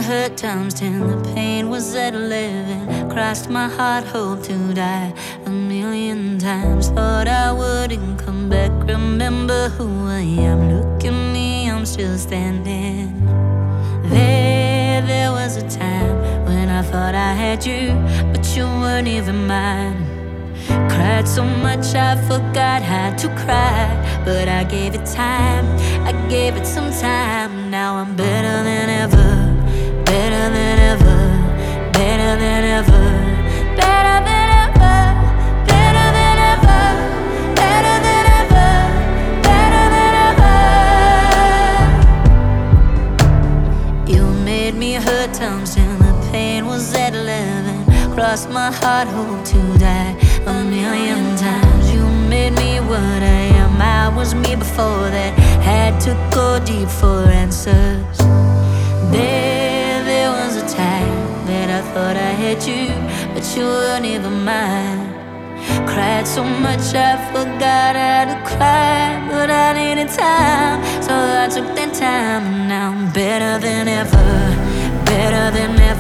hurt times 10. The pain was at 11. Crossed my heart, hope to die a million times. Thought I wouldn't come back. Remember who I am. Look at me, I'm still standing. There was a time when I thought I had you, but you weren't even mine. Cried so much I forgot how to cry, but I gave it time, I gave it some time. Now I'm better than ever, better than ever, better than ever, better than ever, better than ever, better than ever, better than ever. You made me hurt times 10. The pain was at 11. Crossed my heart, hope to die a million times. You made me what I am. I was me before that. Had to go deep for answers. There was a time that I thought I had you, but you weren't even mine. Cried so much I forgot how to cry, but I needed time, so I took that time. And now I'm better than ever, better than ever.